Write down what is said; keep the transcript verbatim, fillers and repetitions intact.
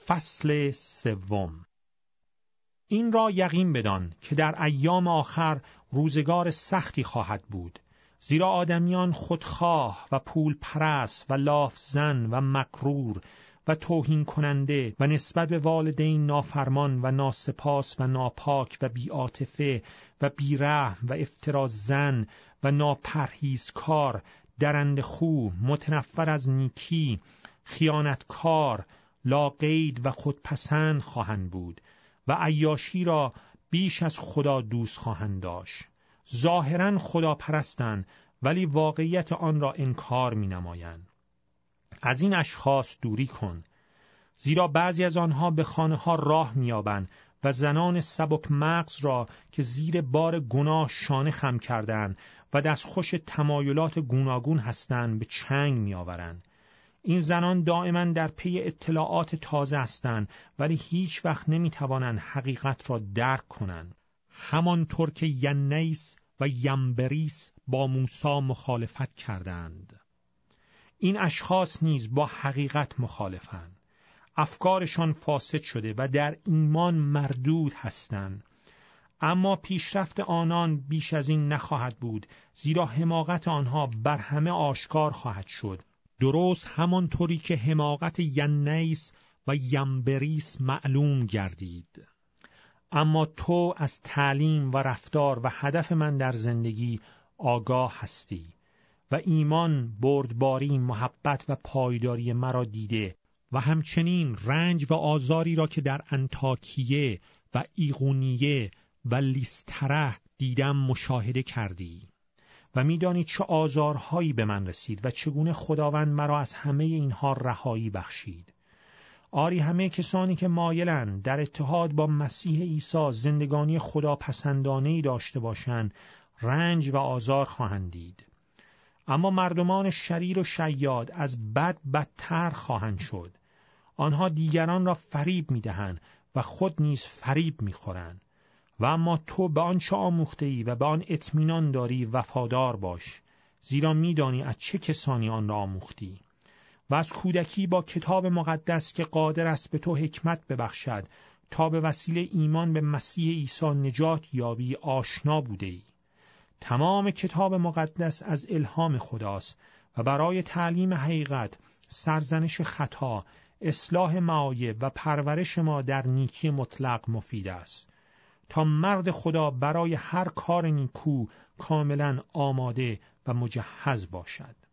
فصل سوم. این را یقین بدان که در ایام آخر روزگار سختی خواهد بود، زیرا آدمیان خودخواه و پول پرست و لافزن و مغرور و توهین کننده و نسبت به والدین نافرمان و ناسپاس و ناپاک و بی‌عاطفه و بی‌رحم و افتراء‌زن و ناپرهیزکار، درنده‌خو، متنفر از نیکی، خیانتکار، لاقید و خودپسند خواهند بود و عیاشی را بیش از خدا دوست خواهند داشت. ظاهراً خدا پرستند ولی واقعیت آن را انکار می نمایند. از این اشخاص دوری کن، زیرا بعضی از آنها به خانه ها راه می یابند و زنان سبک مغز را که زیر بار گناه شانه خم کردند و دستخوش تمایلات گوناگون هستند به چنگ می آورند. این زنان دائما در پی اطلاعات تازه هستند ولی هیچ وقت نمی توانند حقیقت را درک کنند. همانطور که ینیس و یمبریس با موسی مخالفت کردند، این اشخاص نیز با حقیقت مخالفند. افکارشان فاسد شده و در ایمان مردود هستند. اما پیشرفت آنان بیش از این نخواهد بود، زیرا حماقت آنها بر همه آشکار خواهد شد، درست همانطوری که حماقت ینیس و یمبریس معلوم گردید. اما تو از تعلیم و رفتار و هدف من در زندگی آگاه هستی و ایمان، بردباری، محبت و پایداری مرا دیده و همچنین رنج و آزاری را که در انطاکیه و ایقونیه و لیستره دیدم مشاهده کردی و می‌دانی چه آزارهایی به من رسید و چگونه خداوند مرا از همه اینها رهایی بخشید. آری همه کسانی که مایلند در اتحاد با مسیح عیسی زندگانی خداپسندانه‌ای داشته باشند رنج و آزار خواهند دید. اما مردمان شریر و شیاد از بد بدتر خواهند شد. آنها دیگران را فریب می‌دهند و خود نیز فریب می‌خورند. و اما تو به آنچه آموخته‌ای و به آن اطمینان داری وفادار باش، زیرا می‌دانی از چه کسانی آن را آموختی و از کودکی با کتاب مقدس که قادر است به تو حکمت ببخشد تا به وسیله ایمان به مسیح عیسی نجات یابی آشنا بوده‌ای. تمام کتاب مقدس از الهام خداست و برای تعلیم حقیقت، سرزنش خطا، اصلاح معایب و پرورش ما در نیکی مطلق مفید است، تا مرد خدا برای هر کار نیکو کاملا آماده و مجهز باشد.